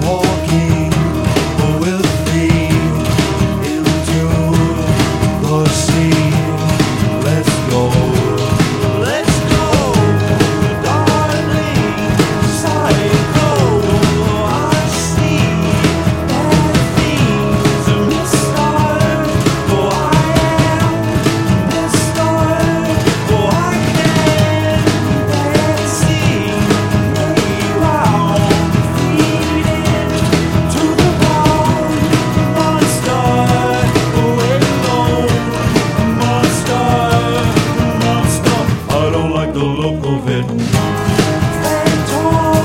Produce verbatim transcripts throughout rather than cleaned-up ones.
walking with me into the sea. Let's go, let's go, darling. Psycho, I see that things are missed. Oh, I am missed. Oh, I can't see me round, feeding to the bone. Monster, way low. Monster, monster. I don't like the look of it. Phantom,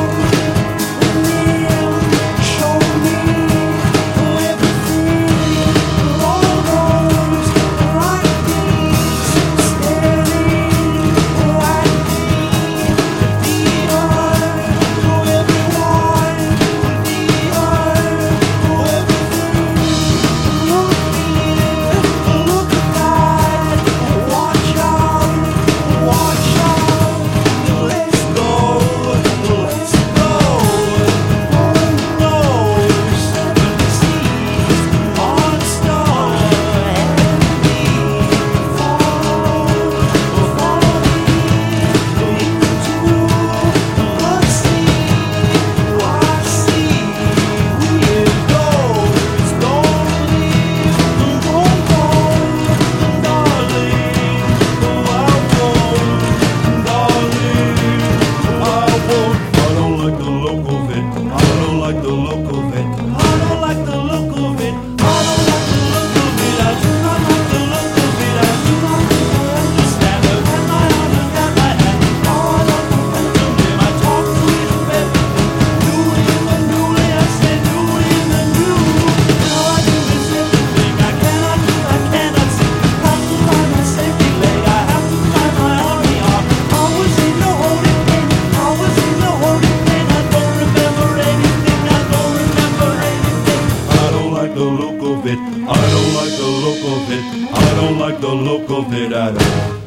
show me everything. All those like these staring at me. The earth, everyone. The earth, everything. Look here, look at that. Watch out, watch out. Let's go, let's go. Oh no, seven seas, monster, and me. Follow, follow me into the sea. I see weird ghosts. Don't leave, don't go, darling. Oh, I won't, darling. I won't. I don't like the look of it. I don't like the look of it. I don't like the look of it. I don't like the look of it. I do not like the look of it. I do not understand it. When I understand my hand, now I don't understand him. I talk to him everything. Knew him and newly, I said knew him and new. Now I do this everything. I cannot do, I cannot see. Have to find my safety leg. I have to find my army arm. I was in the holding pen. I was in the holding pen. I don't remember anything. I don't remember anything. I don't like the look of it. I don't like the look of it. I don't like the look of it at all.